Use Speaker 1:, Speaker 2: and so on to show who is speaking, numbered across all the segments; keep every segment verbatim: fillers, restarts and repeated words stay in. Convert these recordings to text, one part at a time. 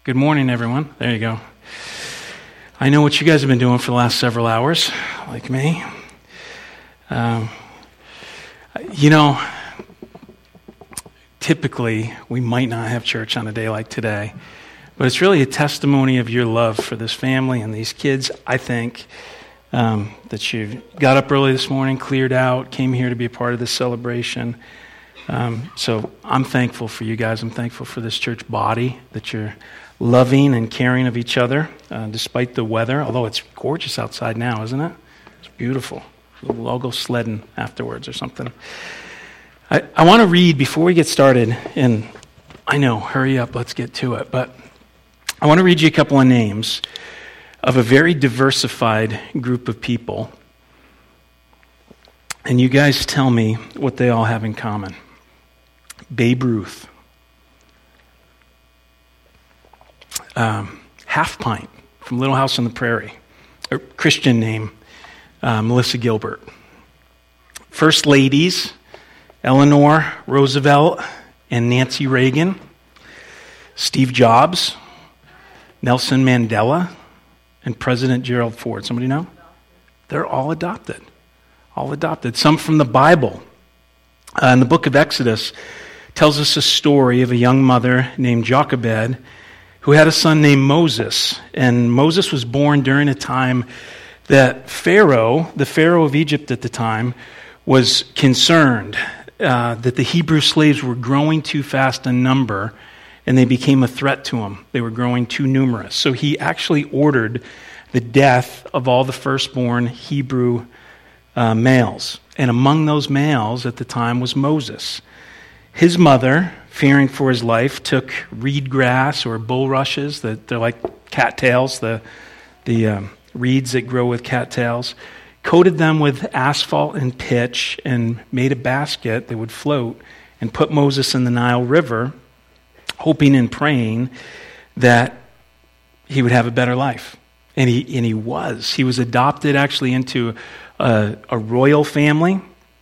Speaker 1: Good morning, everyone. There you go. I know what you guys have been doing for the last several hours, like me. Um, you know, typically we might not have church on a day like today, but it's really a testimony of your love for this family and these kids, I think, um, that you got up early this morning, cleared out, came here to be a part of this celebration. Um, so I'm thankful for you guys. I'm thankful for this church body, that you're loving and caring of each other, uh, despite the weather, although it's gorgeous outside now, isn't it? It's beautiful. We'll all go sledding afterwards or something. I, I want to read, before we get started, and I know, hurry up, let's get to it, but I want to read you a couple of names of a very diversified group of people, and you guys tell me what they all have in common. Babe Ruth. Um, Half Pint from Little House on the Prairie, a Christian name, uh, Melissa Gilbert. First Ladies, Eleanor Roosevelt and Nancy Reagan. Steve Jobs, Nelson Mandela, and President Gerald Ford. Somebody know? They're all adopted. All adopted. Some from the Bible. Uh, in the book of Exodus, tells us a story of a young mother named Jochebed who had a son named Moses. And Moses was born during a time that Pharaoh, the Pharaoh of Egypt at the time, was concerned uh, that the Hebrew slaves were growing too fast in number, and they became a threat to him. They were growing too numerous. So he actually ordered the death of all the firstborn Hebrew uh, males. And among those males at the time was Moses. His mother, fearing for his life, took reed grass or bulrushes, that they're like cattails, the the um, reeds that grow with cattails, coated them with asphalt and pitch, and made a basket that would float, and put Moses in the Nile River, hoping and praying that he would have a better life. And he and he was. He was adopted actually into a, a royal family,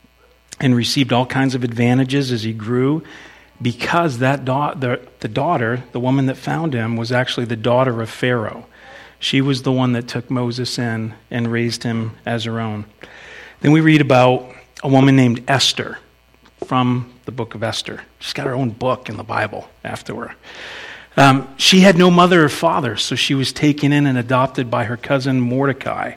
Speaker 1: and received all kinds of advantages as he grew, because that da- the, the daughter, the woman that found him, was actually the daughter of Pharaoh. She was the one that took Moses in and raised him as her own. Then we read about a woman named Esther from the book of Esther. She's got her own book in the Bible after her. Um, she had no mother or father, so she was taken in and adopted by her cousin Mordecai,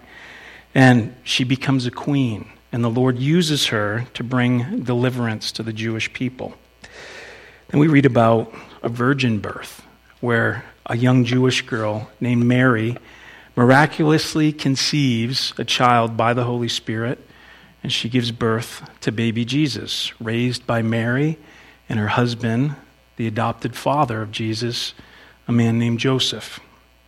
Speaker 1: and she becomes a queen. And the Lord uses her to bring deliverance to the Jewish people. And we read about a virgin birth, where a young Jewish girl named Mary miraculously conceives a child by the Holy Spirit, and she gives birth to baby Jesus, raised by Mary and her husband, the adopted father of Jesus, a man named Joseph.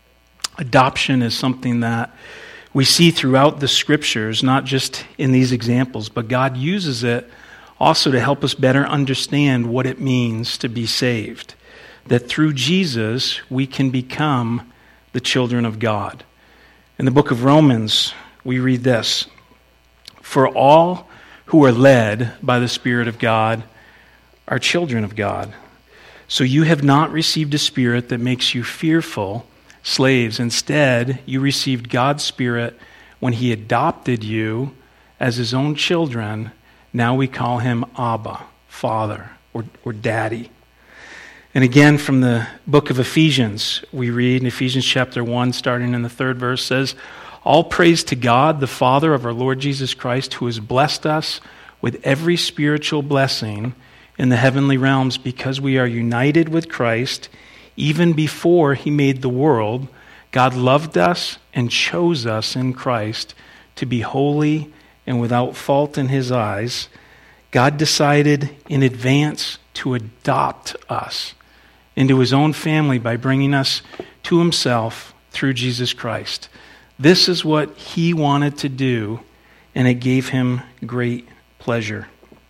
Speaker 1: Adoption is something that we see throughout the scriptures, not just in these examples, but God uses it also to help us better understand what it means to be saved. That through Jesus, we can become the children of God. In the book of Romans, we read this: "For all who are led by the Spirit of God are children of God. So you have not received a spirit that makes you fearful slaves. Instead, you received God's Spirit when He adopted you as His own children. Now we call Him Abba, Father, or, or Daddy." And again, from the book of Ephesians, we read in Ephesians chapter one, starting in the third verse, says, "All praise to God, the Father of our Lord Jesus Christ, who has blessed us with every spiritual blessing in the heavenly realms, because we are united with Christ. Even before He made the world, God loved us and chose us in Christ to be holy and without fault in His eyes. God decided in advance to adopt us into His own family by bringing us to Himself through Jesus Christ. This is what He wanted to do, and it gave Him great pleasure."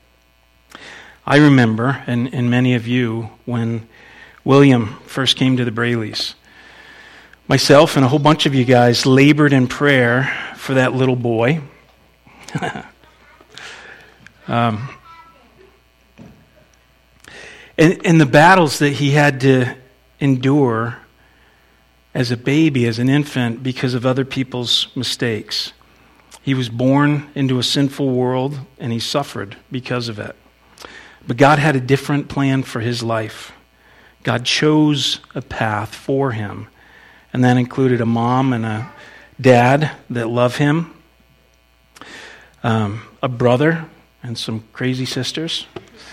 Speaker 1: I remember, and, and many of you, when William first came to the Brayleys. Myself and a whole bunch of you guys labored in prayer for that little boy. um, and, and the battles that he had to endure as a baby, as an infant, because of other people's mistakes. He was born into a sinful world, and he suffered because of it. But God had a different plan for his life. God chose a path for him, and that included a mom and a dad that love him, um, a brother, and some crazy sisters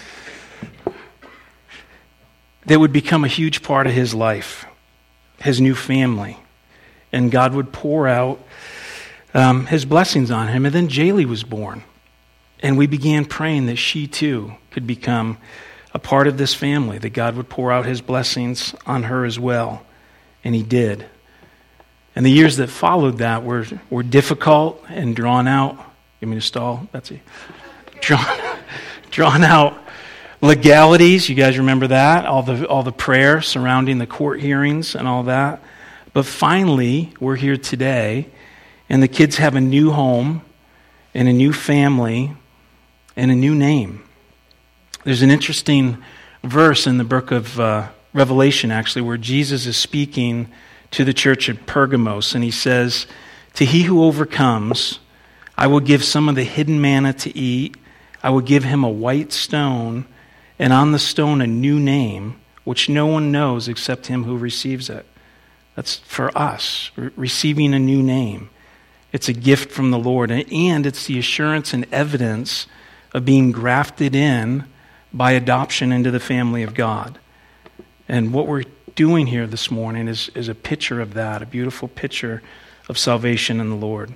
Speaker 1: that would become a huge part of his life, his new family. And God would pour out um, his blessings on him. And then Jaylee was born. And we began praying that she too could become a part of this family, that God would pour out his blessings on her as well. And he did. And the years that followed that were, were difficult and drawn out. Give me the stall, Betsy. Drawn, drawn out legalities. You guys remember that? All the all the prayer surrounding the court hearings and all that. But finally, we're here today, and the kids have a new home and a new family and a new name. There's an interesting verse in the book of uh, Revelation, actually, where Jesus is speaking to the church at Pergamos, and he says, "To he who overcomes, I will give some of the hidden manna to eat. I will give him a white stone, and on the stone a new name, which no one knows except him who receives it." That's for us, re- receiving a new name. It's a gift from the Lord, and it's the assurance and evidence of being grafted in by adoption into the family of God. And what we're doing here this morning is, is a picture of that, a beautiful picture of salvation in the Lord.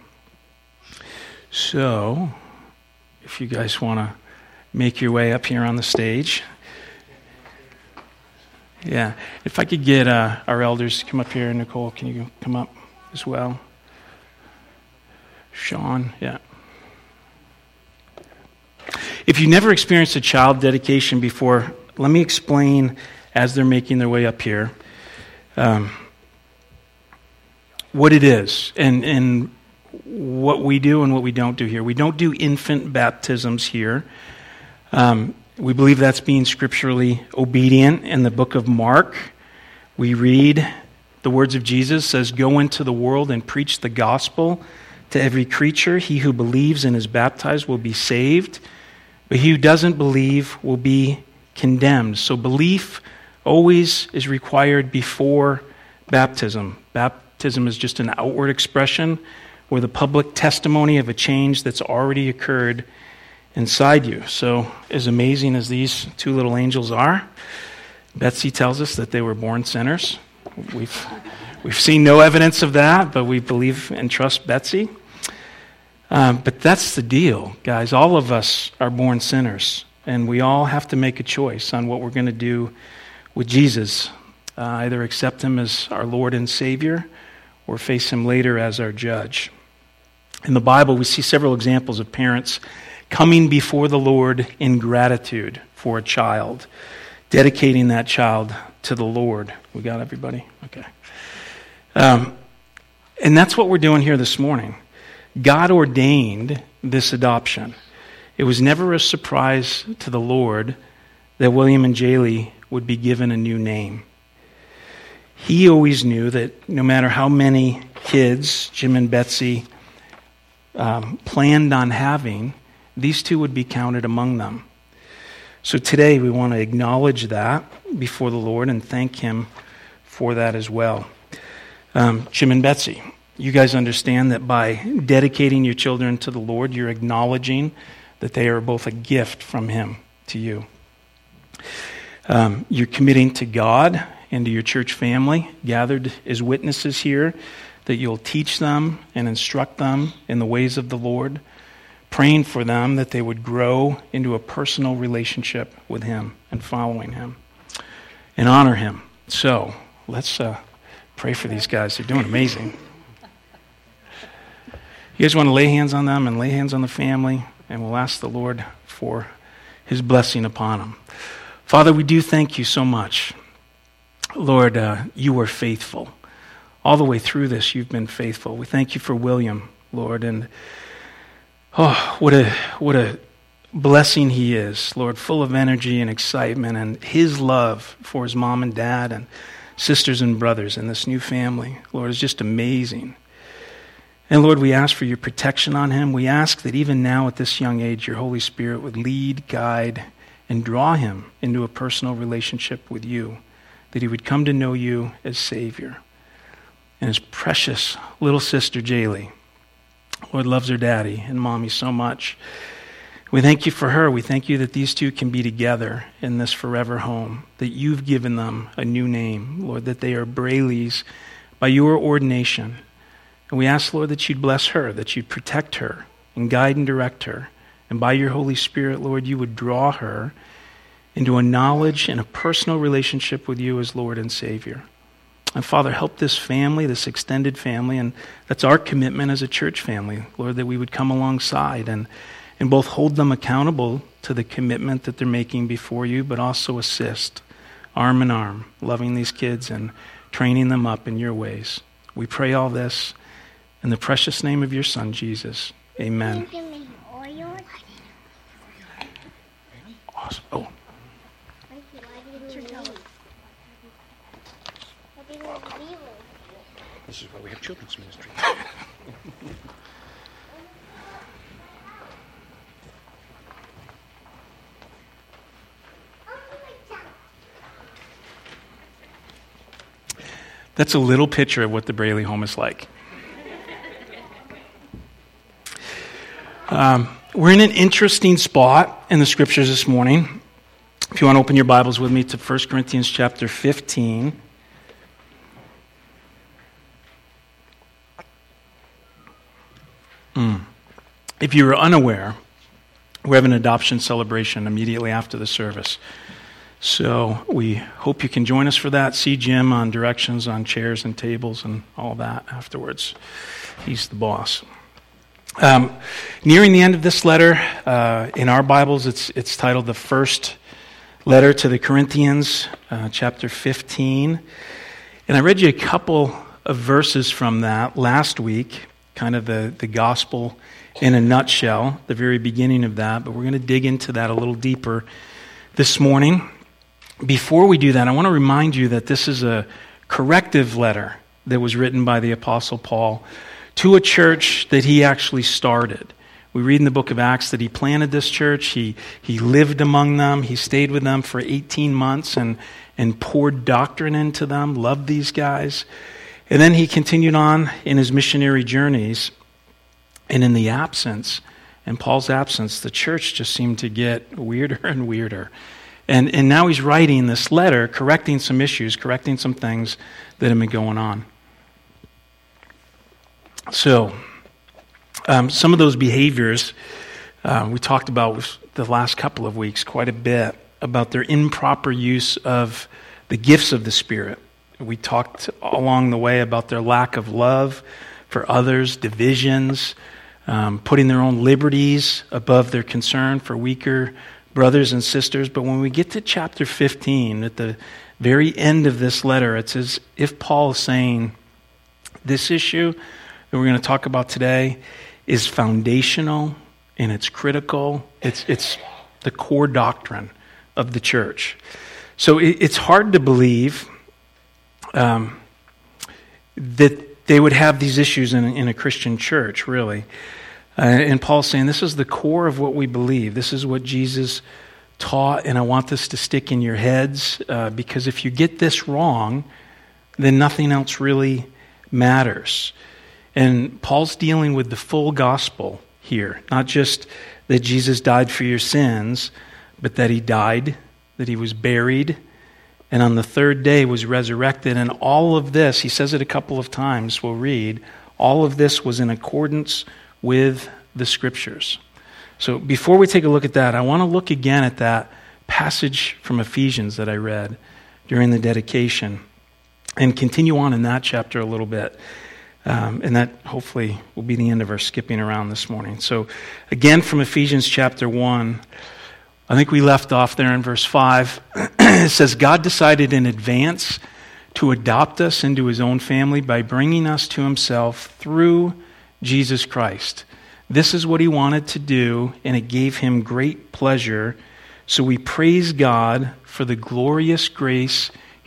Speaker 1: So, if you guys want to make your way up here on the stage. Yeah, if I could get uh, our elders to come up here. Nicole, can you come up as well? Sean, yeah. If you've never experienced a child dedication before, let me explain as they're making their way up here um, what it is and, and what we do and what we don't do here. We don't do infant baptisms here. Um, we believe that's being scripturally obedient. In the book of Mark, we read the words of Jesus, says, "Go into the world and preach the gospel to every creature. He who believes and is baptized will be saved, but he who doesn't believe will be condemned." So belief always is required before baptism. Baptism is just an outward expression or the public testimony of a change that's already occurred inside you. So as amazing as these two little angels are, Betsy tells us that they were born sinners. We've we've seen no evidence of that, but we believe and trust Betsy. Um, but that's the deal, guys. All of us are born sinners, and we all have to make a choice on what we're going to do with Jesus. Uh, either accept him as our Lord and Savior or face him later as our judge. In the Bible, we see several examples of parents coming before the Lord in gratitude for a child, dedicating that child to the Lord. We got everybody? Okay. Um, and that's what we're doing here this morning. God ordained this adoption. It was never a surprise to the Lord that William and Jaylee would be given a new name. He always knew that no matter how many kids Jim and Betsy um, planned on having, these two would be counted among them. So today we want to acknowledge that before the Lord and thank him for that as well. Um, Jim and Betsy, you guys understand that by dedicating your children to the Lord, you're acknowledging that they are both a gift from him to you. Um, you're committing to God and to your church family, gathered as witnesses here, that you'll teach them and instruct them in the ways of the Lord, praying for them that they would grow into a personal relationship with him and following him and honor him. So let's uh, pray for these guys. They're doing amazing. You guys want to lay hands on them and lay hands on the family, and we'll ask the Lord for his blessing upon them. Father, we do thank you so much. Lord, uh, you are faithful. All the way through this, you've been faithful. We thank you for William, Lord, and oh, what a what a blessing he is, Lord, full of energy and excitement, and his love for his mom and dad, and sisters and brothers in this new family. Lord, it's just amazing. And Lord, we ask for your protection on him. We ask that even now at this young age, your Holy Spirit would lead, guide, and draw him into a personal relationship with you, that he would come to know you as Savior. And his precious little sister, Jaylee, Lord, loves her daddy and mommy so much. We thank you for her. We thank you that these two can be together in this forever home, that you've given them a new name, Lord, that they are Brayleys by your ordination. And we ask, Lord, that you'd bless her, that you'd protect her and guide and direct her. And by your Holy Spirit, Lord, you would draw her into a knowledge and a personal relationship with you as Lord and Savior. And Father, help this family, this extended family, and that's our commitment as a church family, Lord, that we would come alongside and, and both hold them accountable to the commitment that they're making before you, but also assist, arm in arm, loving these kids and training them up in your ways. We pray all this in the precious name of your Son, Jesus. Amen. Awesome. Oh.
Speaker 2: This is why we have children's ministry.
Speaker 1: That's a little picture of what the Brayley home is like. Um, we're in an interesting spot in the scriptures this morning. If you want to open your Bibles with me to First Corinthians chapter fifteen. Mm. If you were unaware, we have an adoption celebration immediately after the service. So we hope you can join us for that. See Jim on directions on chairs and tables and all that afterwards. He's the boss. Um, nearing the end of this letter, uh, in our Bibles, it's it's titled The First Letter to the Corinthians, uh, chapter fifteen. And I read you a couple of verses from that last week, kind of the, the gospel in a nutshell, the very beginning of that. But we're going to dig into that a little deeper this morning. Before we do that, I want to remind you that this is a corrective letter that was written by the Apostle Paul to a church that he actually started. We read in the book of Acts that he planted this church, he he lived among them, he stayed with them for eighteen months and, and poured doctrine into them, loved these guys. And then he continued on in his missionary journeys, and in the absence, in Paul's absence, the church just seemed to get weirder and weirder. And and now he's writing this letter, correcting some issues, correcting some things that have been going on. So, um, some of those behaviors uh, we talked about the last couple of weeks quite a bit, about their improper use of the gifts of the Spirit. We talked along the way about their lack of love for others, divisions, um, putting their own liberties above their concern for weaker brothers and sisters. But when we get to chapter fifteen, at the very end of this letter, it's as if Paul is saying, this issue that we're going to talk about today is foundational and it's critical. It's it's the core doctrine of the church. So it, it's hard to believe um, that they would have these issues in, in a Christian church, really. Uh, and Paul's saying this is the core of what we believe. This is what Jesus taught, and I want this to stick in your heads, uh, because if you get this wrong, then nothing else really matters. And Paul's dealing with the full gospel here, not just that Jesus died for your sins, but that he died, that he was buried, and on the third day was resurrected. And all of this, he says it a couple of times, we'll read, all of this was in accordance with the Scriptures. So before we take a look at that, I want to look again at that passage from Ephesians that I read during the dedication and continue on in that chapter a little bit. Um, and that hopefully will be the end of our skipping around this morning. So again from Ephesians chapter one, I think we left off there in verse five. It says, God decided in advance to adopt us into his own family by bringing us to himself through Jesus Christ. This is what he wanted to do, and it gave him great pleasure. So we praise God for the glorious grace he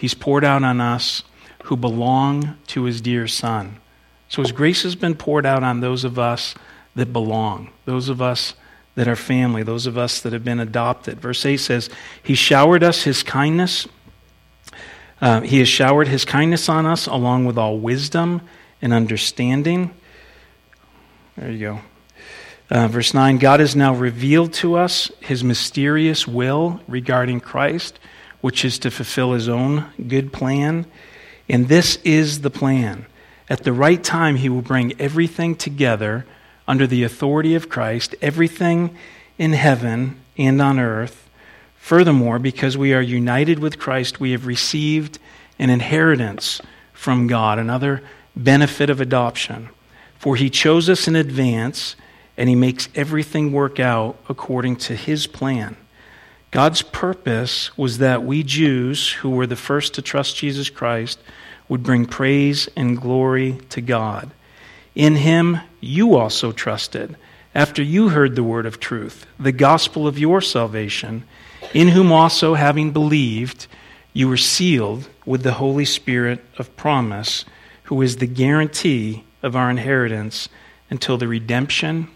Speaker 1: He's poured out on us who belong to his dear Son. So his grace has been poured out on those of us that belong, those of us that are family, those of us that have been adopted. Verse eight says, he showered us his kindness. Uh, he has showered his kindness on us along with all wisdom and understanding. There you go. Uh, verse nine, God has now revealed to us his mysterious will regarding Christ, which is to fulfill his own good plan. And this is the plan. At the right time, he will bring everything together under the authority of Christ, everything in heaven and on earth. Furthermore, because we are united with Christ, we have received an inheritance from God, another benefit of adoption. For he chose us in advance, and he makes everything work out according to his plan. God's purpose was that we Jews, who were the first to trust Jesus Christ, would bring praise and glory to God. In him you also trusted, after you heard the word of truth, the gospel of your salvation, in whom also, having believed, you were sealed with the Holy Spirit of promise, who is the guarantee of our inheritance until the redemption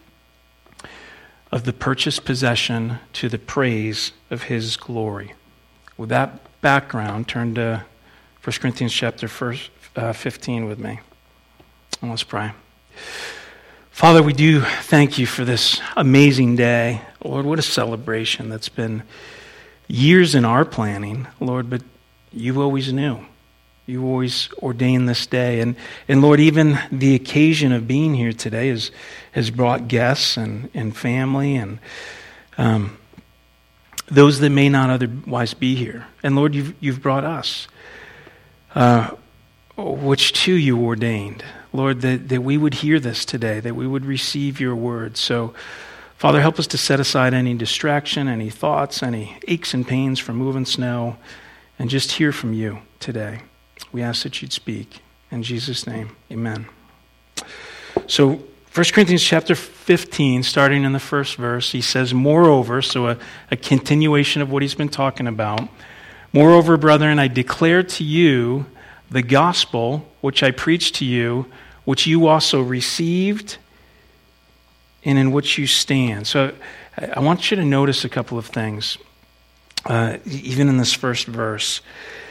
Speaker 1: of the purchased possession to the praise of his glory. With that background, turn to First Corinthians chapter fifteen with me. And let's pray. Father, we do thank you for this amazing day. Lord, what a celebration that's been years in our planning, Lord, but you always knew. You always ordained this day. And, and Lord, even the occasion of being here today is, has brought guests and, and family and um, those that may not otherwise be here. And Lord, you've, you've brought us, uh, which too you ordained. Lord, that, that we would hear this today, that we would receive your word. So, Father, help us to set aside any distraction, any thoughts, any aches and pains from moving snow, and just hear from you today. We ask that you'd speak. In Jesus' name, amen. So, First Corinthians chapter fifteen, starting in the first verse, he says, moreover, so a, a continuation of what he's been talking about. Moreover, brethren, I declare to you the gospel which I preached to you, which you also received and in which you stand. So I want you to notice a couple of things, uh, even in this first verse.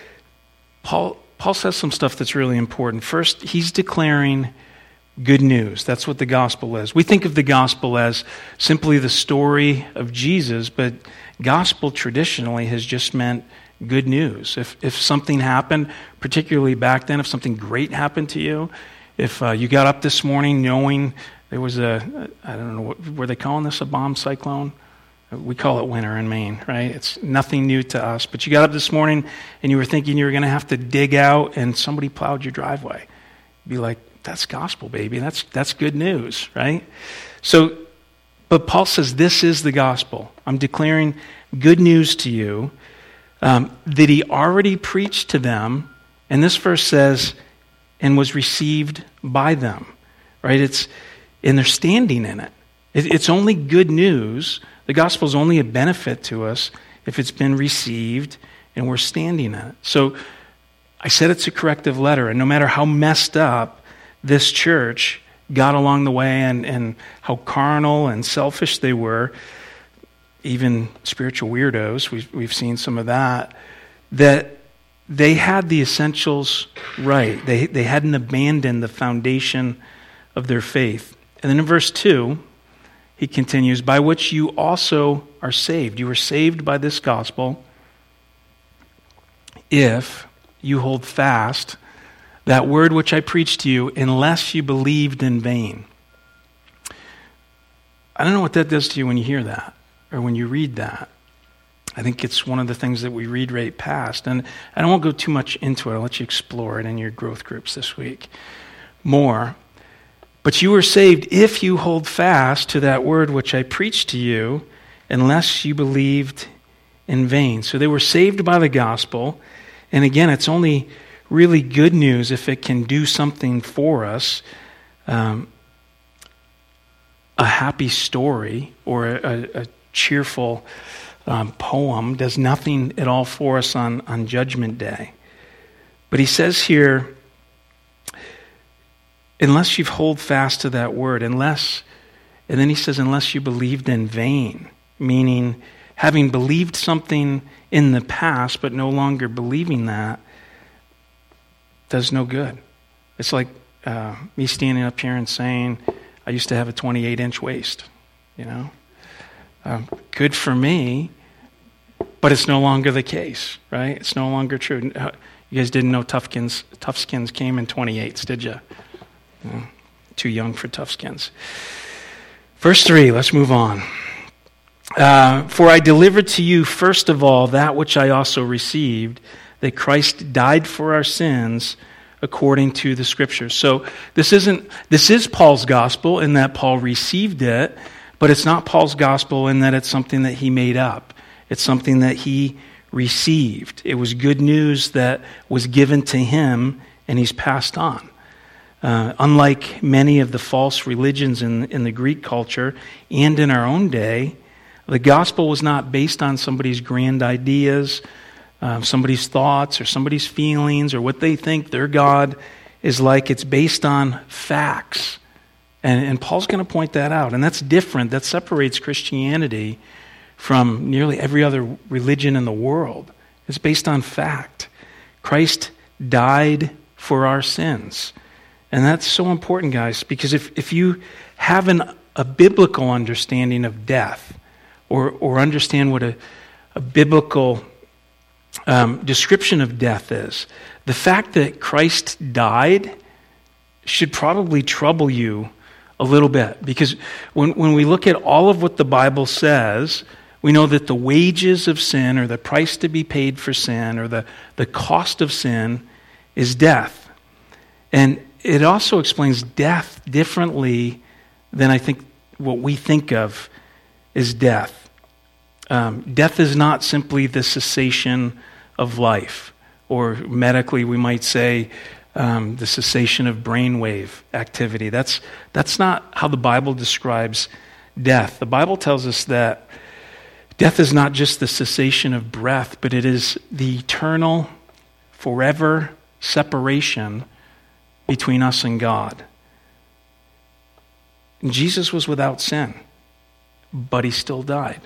Speaker 1: Paul, Paul says some stuff that's really important. First, he's declaring good news. That's what the gospel is. We think of the gospel as simply the story of Jesus, but gospel traditionally has just meant good news. If if something happened, particularly back then, if something great happened to you, if uh, you got up this morning knowing there was a, I don't know, what, were they calling this a bomb cyclone? We call it winter in Maine, right? It's nothing new to us. But you got up this morning and you were thinking you were going to have to dig out and somebody plowed your driveway. You'd be like, that's gospel, baby. That's that's good news, right? So, but Paul says this is the gospel. I'm declaring good news to you. Um, that he already preached to them, and this verse says, and was received by them, right? It's, and they're standing in it. it. It's only good news. The gospel is only a benefit to us if it's been received and we're standing in it. So I said it's a corrective letter, and no matter how messed up this church got along the way and, and how carnal and selfish they were, even spiritual weirdos, we've, we've seen some of that, that they had the essentials right. They, they hadn't abandoned the foundation of their faith. And then in verse two, he continues, by which you also are saved. You are saved by this gospel if you hold fast that word which I preached to you, unless you believed in vain. I don't know what that does to you when you hear that, or when you read that. I think it's one of the things that we read right past. And I won't go too much into it. I'll let you explore it in your growth groups this week more. But you are saved if you hold fast to that word which I preached to you, unless you believed in vain. So they were saved by the gospel. And again, it's only really good news if it can do something for us. Um, a happy story or a, a cheerful um, poem does nothing at all for us on, on Judgment Day. But he says here, unless you hold fast to that word, unless, and then he says, unless you believed in vain, meaning having believed something in the past but no longer believing that does no good. It's like uh, me standing up here and saying, I used to have a twenty-eight inch waist, you know. Um, good for me, but it's no longer the case, right? It's no longer true. You guys didn't know Toughskins, Toughskins came in twenty-eights, did you? No, too young for Toughskins. Verse three, let's move on. Uh, For I delivered to you first of all that which I also received, that Christ died for our sins according to the Scriptures. So this isn't this is Paul's gospel in that Paul received it, but it's not Paul's gospel in that it's something that he made up. It's something that he received. It was good news that was given to him, and he's passed on. Uh, unlike many of the false religions in, in the Greek culture and in our own day, the gospel was not based on somebody's grand ideas, uh, somebody's thoughts, or somebody's feelings, or what they think their God is like. It's based on facts. And, and Paul's going to point that out. And that's different. That separates Christianity from nearly every other religion in the world. It's based on fact. Christ died for our sins. And that's so important, guys, because if, if you have an, a biblical understanding of death, or, or understand what a, a biblical um, description of death is, the fact that Christ died should probably trouble you a little bit. Because when, when we look at all of what the Bible says, we know that the wages of sin, or the price to be paid for sin, or the, the cost of sin is death. And it also explains death differently than I think what we think of is death. Um, death is not simply the cessation of life, or medically we might say um, the cessation of brainwave activity. That's, that's not how the Bible describes death. The Bible tells us that death is not just the cessation of breath, but it is the eternal, forever separation between us and God. And Jesus was without sin, but he still died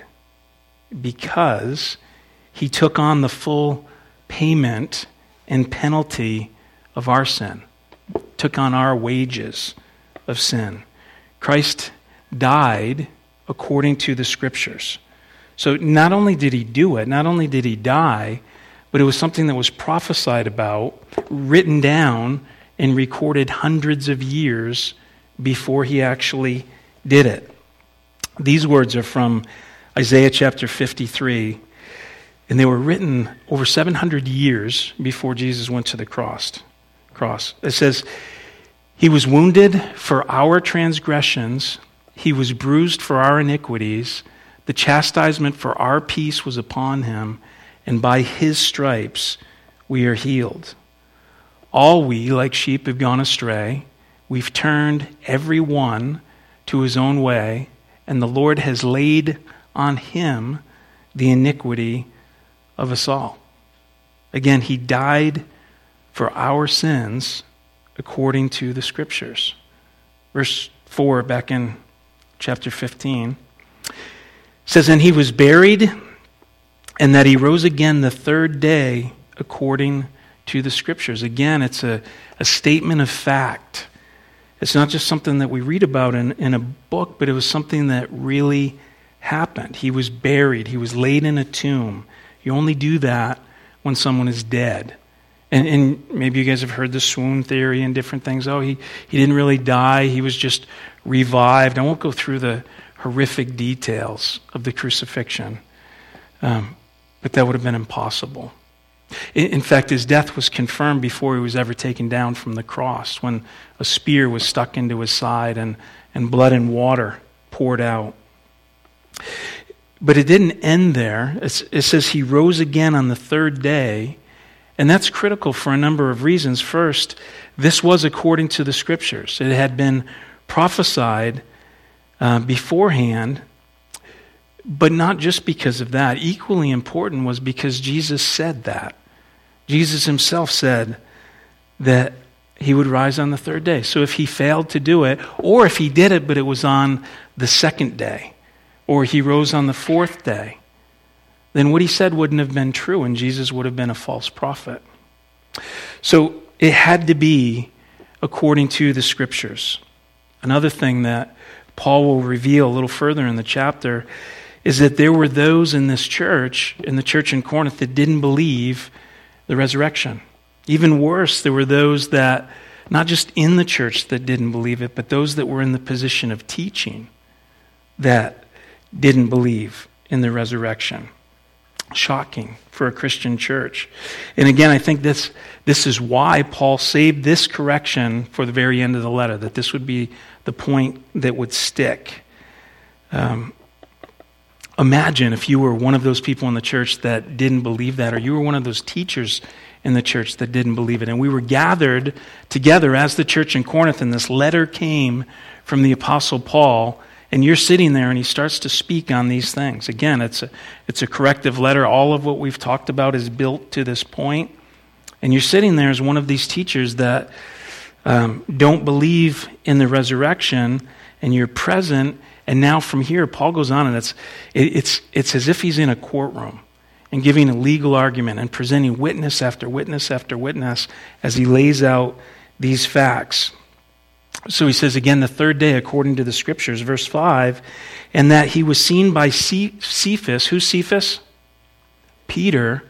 Speaker 1: because he took on the full payment and penalty of our sin, took on our wages of sin. Christ died according to the Scriptures. So not only did he do it, not only did he die, but it was something that was prophesied about, written down, and recorded hundreds of years before he actually did it. These words are from Isaiah chapter fifty-three, and they were written over seven hundred years before Jesus went to the cross. Cross. It says, "He was wounded for our transgressions, he was bruised for our iniquities, the chastisement for our peace was upon him, and by his stripes we are healed. All we, like sheep, have gone astray. We've turned every one to his own way, and the Lord has laid on him the iniquity of us all." Again, he died for our sins according to the Scriptures. Verse four, back in chapter fifteen, says, "And he was buried, and that he rose again the third day according to the Scriptures." Again, it's a, a statement of fact. It's not just something that we read about in, in a book, but it was something that really happened. He was buried. He was laid in a tomb. You only do that when someone is dead. And, and maybe you guys have heard the swoon theory and different things. Oh, he, he didn't really die. He was just revived. I won't go through the horrific details of the crucifixion, um, but that would have been impossible. In fact, his death was confirmed before he was ever taken down from the cross, when a spear was stuck into his side and, and blood and water poured out. But it didn't end there. It's, it says he rose again on the third day, and that's critical for a number of reasons. First, this was according to the Scriptures. It had been prophesied uh, beforehand. But not just because of that. Equally important was because Jesus said that. Jesus himself said that he would rise on the third day. So if he failed to do it, or if he did it but it was on the second day, or he rose on the fourth day, then what he said wouldn't have been true and Jesus would have been a false prophet. So it had to be according to the Scriptures. Another thing that Paul will reveal a little further in the chapter is that there were those in this church, in the church in Corinth, that didn't believe the resurrection. Even worse, there were those that, not just in the church that didn't believe it, but those that were in the position of teaching that didn't believe in the resurrection. Shocking for a Christian church. And again, I think this this is why Paul saved this correction for the very end of the letter, that this would be the point that would stick. Um, imagine if you were one of those people in the church that didn't believe that, or you were one of those teachers in the church that didn't believe it. And we were gathered together as the church in Corinth, and this letter came from the Apostle Paul, and you're sitting there and he starts to speak on these things. Again, it's a, it's a corrective letter. All of what we've talked about is built to this point. And you're sitting there as one of these teachers that um, don't believe in the resurrection, and you're present. And now from here, Paul goes on, and it's it, it's it's as if he's in a courtroom and giving a legal argument and presenting witness after witness after witness as he lays out these facts. So he says again, the third day, according to the Scriptures, verse five, and that he was seen by Cephas. Who's Cephas? Peter,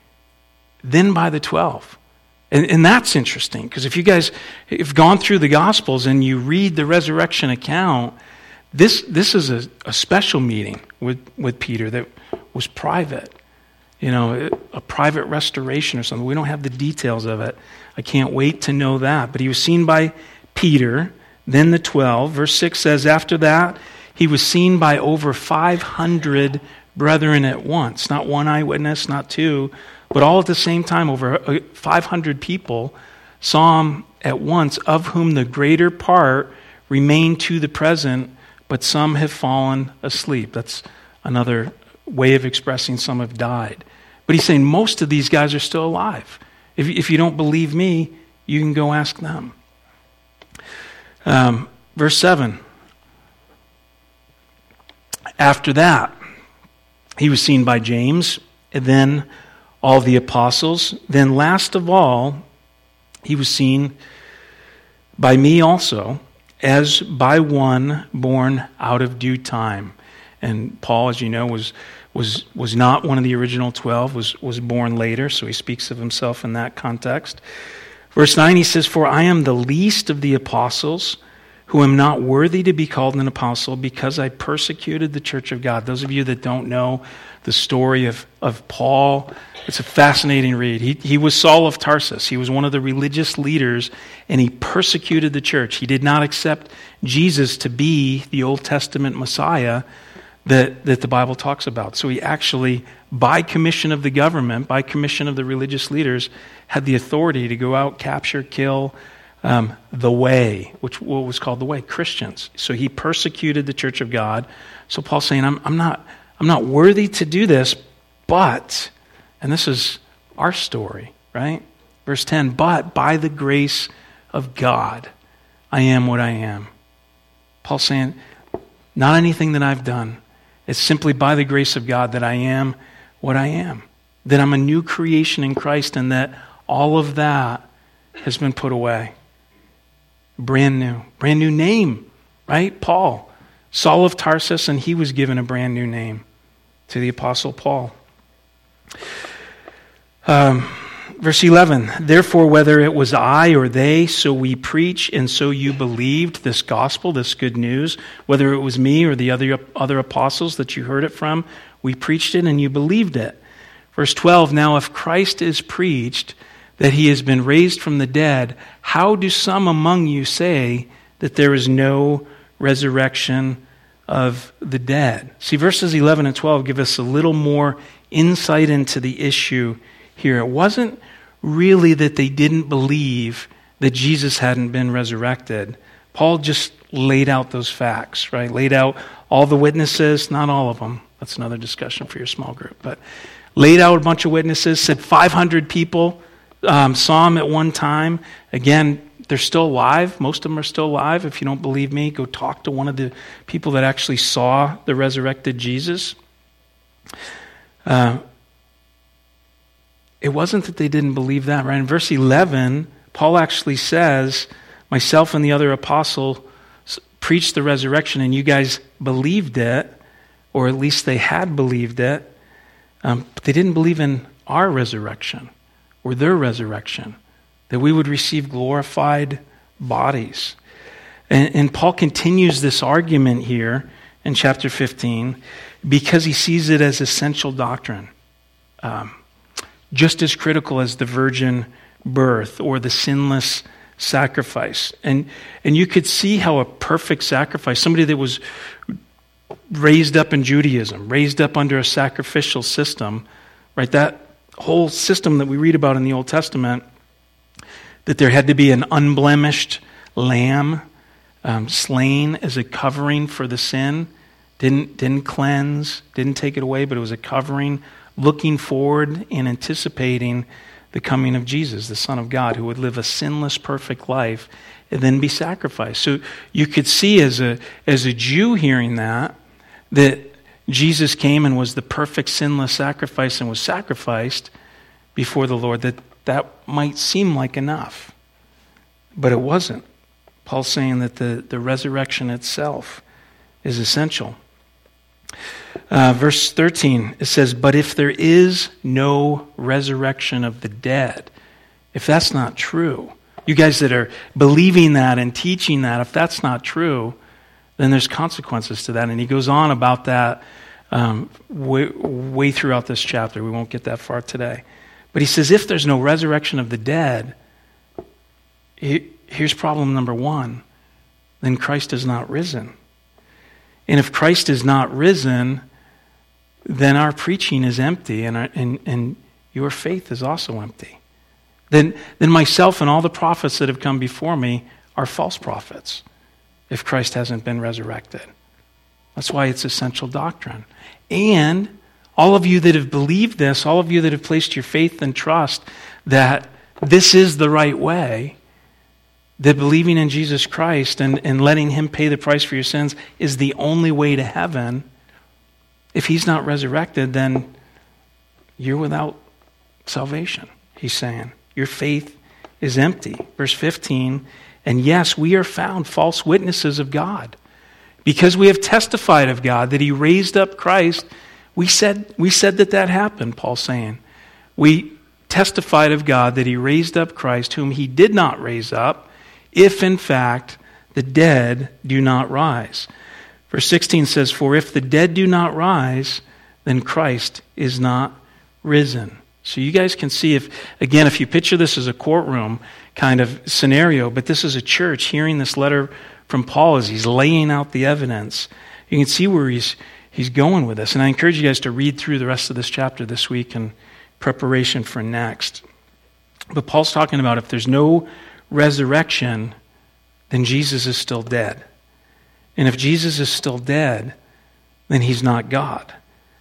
Speaker 1: then by the twelve. And, and that's interesting, because if you guys have gone through the Gospels and you read the resurrection account, this this is a, a special meeting with, with Peter that was private. You know, a private restoration or something. We don't have the details of it. I can't wait to know that. But he was seen by Peter, then the twelve. Verse six says, after that, he was seen by over five hundred brethren at once. Not one eyewitness, not two, but all at the same time. Over five hundred people saw him at once, of whom the greater part remain to the present, but some have fallen asleep. That's another way of expressing some have died. But he's saying most of these guys are still alive. If, if you don't believe me, you can go ask them. Um, verse seven. After that, he was seen by James, and then all the apostles. Then last of all, he was seen by me also, as by one born out of due time. And Paul, as you know, was was was not one of the original twelve, was, was born later, so he speaks of himself in that context. Verse nine, he says, for I am the least of the apostles, who am not worthy to be called an apostle, because I persecuted the church of God. Those of you that don't know the story of, of Paul, it's a fascinating read. He, he was Saul of Tarsus. He was one of the religious leaders, and he persecuted the church. He did not accept Jesus to be the Old Testament Messiah that, that the Bible talks about. So he actually, by commission of the government, by commission of the religious leaders, had the authority to go out, capture, kill um, the way, which what was called the way, Christians. So he persecuted the church of God. So Paul's saying, I'm, I'm not, I'm not worthy to do this, but, and this is our story, right? Verse ten, but by the grace of God, I am what I am. Paul's saying, not anything that I've done. It's simply by the grace of God that I am what I am. That I'm a new creation in Christ, and that all of that has been put away. Brand new. Brand new name, right? Paul. Saul of Tarsus, and he was given a brand new name to the Apostle Paul. Um, verse eleven, therefore, whether it was I or they, so we preach, and so you believed this gospel, this good news. Whether it was me or the other, other apostles that you heard it from, we preached it and you believed it. Verse twelve, now if Christ is preached that he has been raised from the dead, how do some among you say that there is no resurrection of the dead? See, verses eleven and twelve give us a little more insight into the issue here. It wasn't really that they didn't believe that Jesus hadn't been resurrected. Paul just laid out those facts, right? Laid out all the witnesses, not all of them. That's another discussion for your small group. But laid out a bunch of witnesses, said five hundred people um, saw him at one time. Again, they're still alive. Most of them are still alive. If you don't believe me, go talk to one of the people that actually saw the resurrected Jesus. Uh, it wasn't that they didn't believe that, right? In verse eleven, Paul actually says, myself and the other apostle preached the resurrection, and you guys believed it, or at least they had believed it. Um, but they didn't believe in our resurrection or their resurrection, that we would receive glorified bodies. And, and Paul continues this argument here in chapter fifteen because he sees it as essential doctrine, um, just as critical as the virgin birth or the sinless sacrifice. And, and you could see how a perfect sacrifice, somebody that was raised up in Judaism, raised up under a sacrificial system, right? That whole system that we read about in the Old Testament, that there had to be an unblemished lamb um, slain as a covering for the sin, didn't didn't cleanse, didn't take it away, but it was a covering, looking forward and anticipating the coming of Jesus, the Son of God, who would live a sinless, perfect life and then be sacrificed. So you could see as a as a Jew hearing that, that Jesus came and was the perfect sinless sacrifice and was sacrificed before the Lord, that that might seem like enough. But it wasn't. Paul's saying that the, the resurrection itself is essential. Uh, verse thirteen, it says, but if there is no resurrection of the dead, if that's not true, you guys that are believing that and teaching that, if that's not true, then there's consequences to that. And he goes on about that um, way, way throughout this chapter. We won't get that far today. But he says, if there's no resurrection of the dead, here's problem number one, then Christ is not risen. And if Christ is not risen, then our preaching is empty, and, our, and, and your faith is also empty. Then, then myself and all the prophets that have come before me are false prophets if Christ hasn't been resurrected. That's why it's essential doctrine. And all of you that have believed this, all of you that have placed your faith and trust that this is the right way, that believing in Jesus Christ and, and letting him pay the price for your sins is the only way to heaven, if he's not resurrected, then you're without salvation, he's saying. Your faith is empty. Verse fifteen, and yes, we are found false witnesses of God. Because we have testified of God that he raised up Christ, we said, we said that that happened, Paul's saying. We testified of God that he raised up Christ, whom he did not raise up, if in fact the dead do not rise. Verse sixteen says, for if the dead do not rise, then Christ is not risen. So you guys can see, if again, if you picture this as a courtroom kind of scenario, but this is a church hearing this letter from Paul as he's laying out the evidence, you can see where he's he's going with this. And I encourage you guys to read through the rest of this chapter this week in preparation for next. But Paul's talking about if there's no resurrection, then Jesus is still dead. And if Jesus is still dead, then he's not God.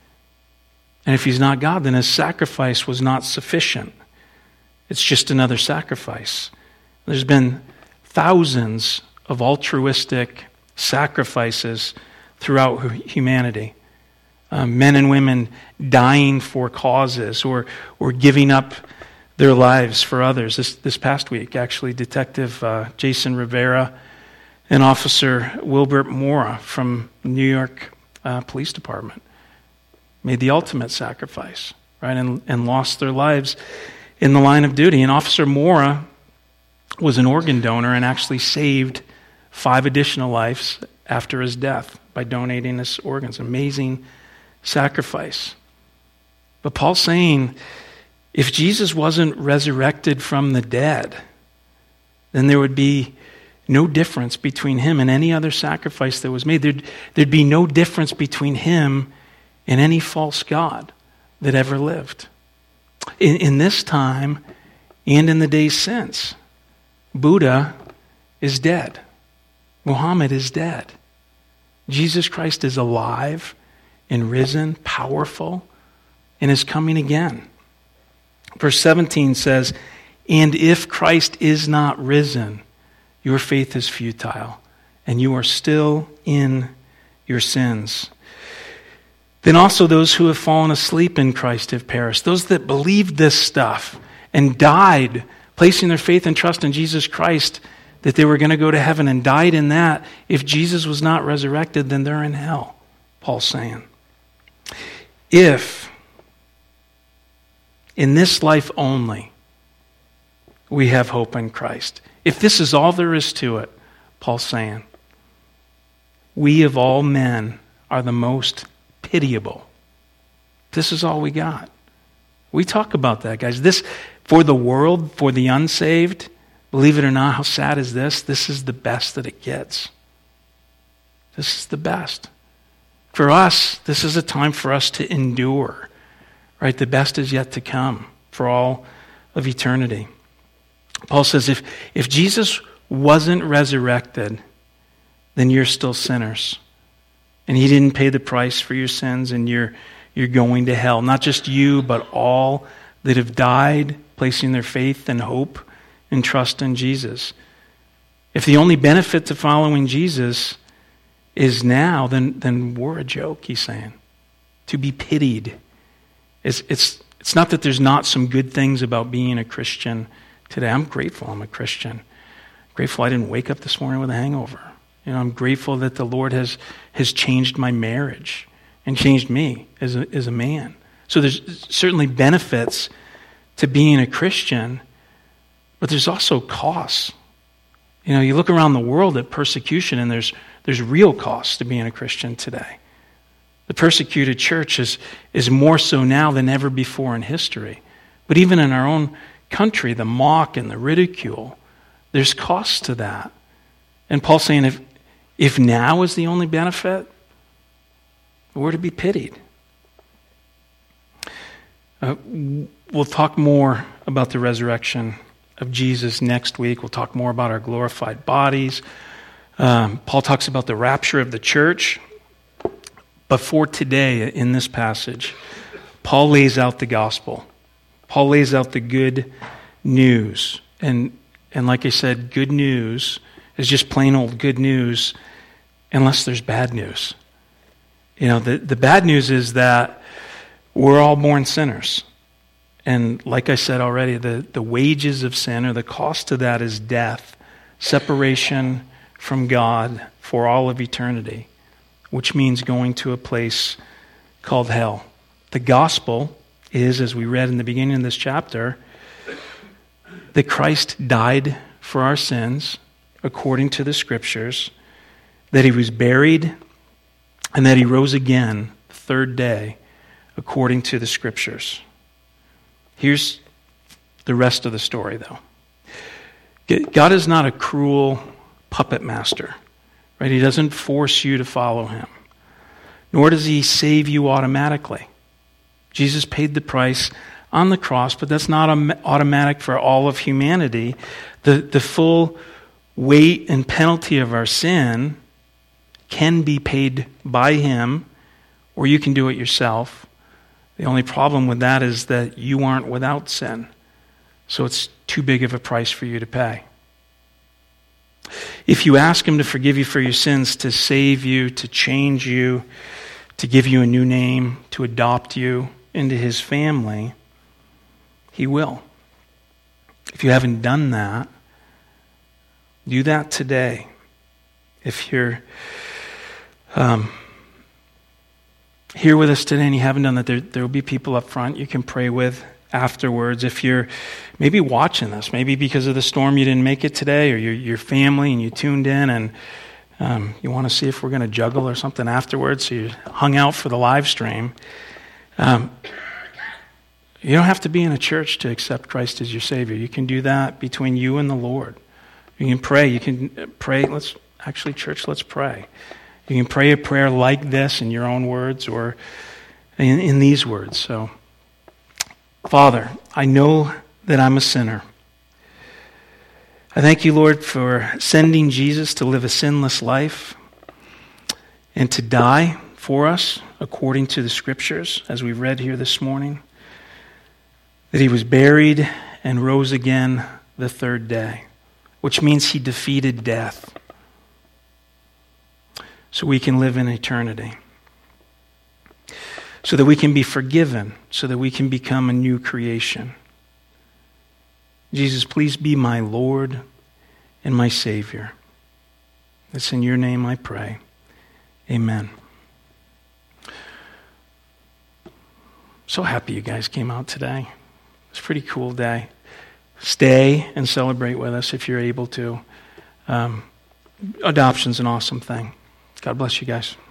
Speaker 1: And if he's not God, then his sacrifice was not sufficient. It's just another sacrifice. There's been thousands of altruistic sacrifices throughout humanity. Um, men and women dying for causes or or giving up their lives for others. This this past week, actually, Detective uh, Jason Rivera and Officer Wilbert Mora from New York uh, Police Department made the ultimate sacrifice, right, and, and lost their lives in the line of duty. And Officer Mora was an organ donor and actually saved five additional lives after his death by donating his organs. Amazing sacrifice. But Paul's saying, if Jesus wasn't resurrected from the dead, then there would be no difference between him and any other sacrifice that was made. There'd, there'd be no difference between him and any false god that ever lived. In, in this time and in the days since, Buddha is dead. Muhammad is dead. Jesus Christ is alive and risen, powerful, and is coming again. Verse seventeen says, And if Christ is not risen, your faith is futile, and you are still in your sins. Then also those who have fallen asleep in Christ have perished. Those that believed this stuff and died, placing their faith and trust in Jesus Christ, that they were going to go to heaven and died in that. If Jesus was not resurrected, then they're in hell, Paul's saying. If in this life only we have hope in Christ, if this is all there is to it, Paul's saying, we of all men are the most pitiable. This is all we got. We talk about that, guys. This, for the world, for the unsaved, believe it or not, how sad is this? This is the best that it gets. This is the best. For us, this is a time for us to endure. Right? The best is yet to come for all of eternity. Paul says, if, if Jesus wasn't resurrected, then you're still sinners. And he didn't pay the price for your sins, and you're, you're going to hell. Not just you, but all that have died, placing their faith and hope and trust in Jesus. If the only benefit to following Jesus is now, then, then we're a joke, he's saying. To be pitied. It's, it's, it's not that there's not some good things about being a Christian today. I'm grateful I'm a Christian. I'm grateful I didn't wake up this morning with a hangover. You know, I'm grateful that the Lord has, has changed my marriage and changed me as a, as a man. So there's certainly benefits to being a Christian, but there's also costs. You know, you look around the world at persecution, and there's there's real costs to being a Christian today. The persecuted church is, is more so now than ever before in history. But even in our own country, the mock and the ridicule, there's costs to that. And Paul's saying, if, if now is the only benefit, we're to be pitied. Uh, we'll talk more about the resurrection of Jesus next week. We'll talk more about our glorified bodies. Um, Paul talks about the rapture of the church. But for today, in this passage, Paul lays out the gospel. Paul lays out the good news. And, and like I said, good news is just plain old good news unless there's bad news. You know, the, the bad news is that we're all born sinners. And like I said already, the, the wages of sin, or the cost of that, is death, separation from God for all of eternity, which means going to a place called hell. The gospel is, as we read in the beginning of this chapter, that Christ died for our sins according to the Scriptures, that he was buried, and that he rose again the third day according to the Scriptures. Here's the rest of the story, though. God is not a cruel puppet master, right? He doesn't force you to follow him, nor does he save you automatically. Jesus paid the price on the cross, but that's not automatic for all of humanity. The, the full weight and penalty of our sin can be paid by him, or you can do it yourself. The only problem with that is that you aren't without sin, so it's too big of a price for you to pay. If you ask him to forgive you for your sins, to save you, to change you, to give you a new name, to adopt you into his family, he will. If you haven't done that, do that today. If you're um, here with us today and you haven't done that, there, there will be people up front you can pray with afterwards. If you're maybe watching this, maybe because of the storm you didn't make it today, or your your family and you tuned in and um, you want to see if we're going to juggle or something afterwards, so you hung out for the live stream. Um, you don't have to be in a church to accept Christ as your Savior. You can do that between you and the Lord. You can pray. You can pray. Let's actually, church, let's pray. You can pray a prayer like this in your own words or in, in these words. So, Father, I know that I'm a sinner. I thank you, Lord, for sending Jesus to live a sinless life and to die for us according to the Scriptures, as we read here this morning. That he was buried and rose again the third day, which means he defeated death, so we can live in eternity, so that we can be forgiven, so that we can become a new creation. Jesus, please be my Lord and my Savior. It's in your name I pray. Amen. So happy you guys came out today. It's a pretty cool day. Stay and celebrate with us if you're able to. Um, adoption's an awesome thing. God bless you guys.